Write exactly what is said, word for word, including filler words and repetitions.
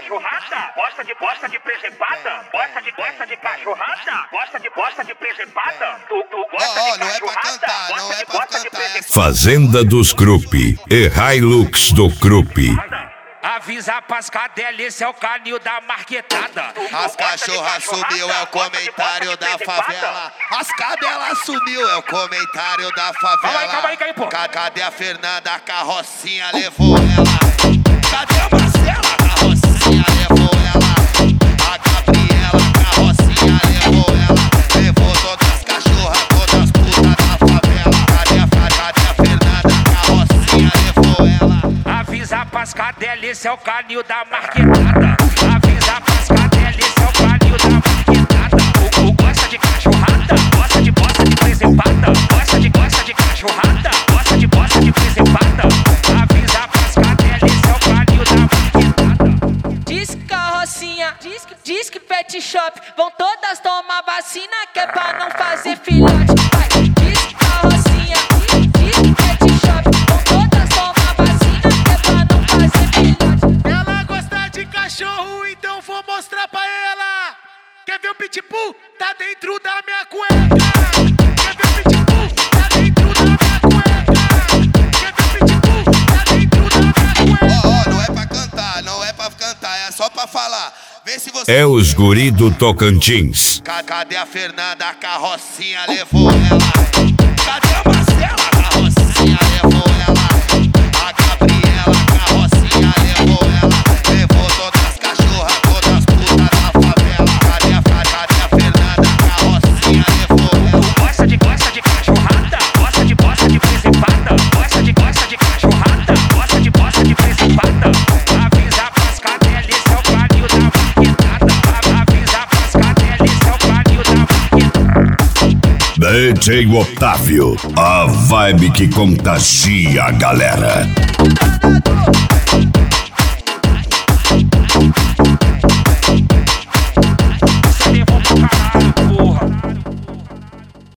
cachorrada, gosta de gosta de presepada, gosta de gosta de cachorrada, gosta de gosta de presepada. Tu, tu gosta oh, oh, de não é pra cantar, não é pra cantar. Fazenda dos Krupp e Hilux do Krupp. Avisa pras cadelas, esse é o canil da marquetada. As cachorras sumiu, é o comentário da favela. As cadelas sumiu, é o comentário da favela. Calma aí, calma aí, calma aí, pô. Cadê a Fernanda, a carrocinha levou ela? Cadê a Marcela, a carrocinha levou ela? A Gabriela, a carrocinha levou ela. Levou todas as cachorras, todas as putas da favela. Cadê a, cadê a Fernanda, a carrocinha levou ela? Avisa pras cadelas, esse é o canil da marquetada. Avisa pras cadelas, esse é o canil da marquetada. O, o gosta de cachorrada, gosta de gosta de presepada. Gosta de gosta de cachorrada, gosta de gosta de presepada. Avisa pras cadelas, esse é o canil da marquetada. Diz que carrocinha, diz que, diz que pet shop, vão todas tomar vacina que é pra não fazer filhote. Vai, diz que carrocinha, diz que pet shop, vão todas tomar vacina que é pra não fazer filhote. Ela gosta de cachorro, então vou mostrar pra ela. Quer ver o pitbull? Tá dentro da minha cueca. Quer ver o pitbull? Tá dentro da minha cueca. Quer ver o pitbull? Tá dentro da minha cueca. Ó, oh, oh, não é pra cantar, não é pra cantar, é só pra falar. Vê se você... É os guri do Tocantins. Cadê a Fernanda, a carrocinha levou ela? Cadê a Marcela, a carrocinha levou ela? A Gabriela, a carrocinha levou ela. Levou todas as cachorras, todas as putas da favela. Cadê a, cadê a Fernanda, a carrocinha levou ela? Gosta de gosta de cachorrada, gosta de gosta de presepada. Gosta de gosta de cachorrada, gosta de gosta de presepada. Avisa pras cadelas, esse é o canil da marquetada. Avisa pras cadelas, esse é o canil da marquetada. D J Otávio, a vibe que contagia a galera.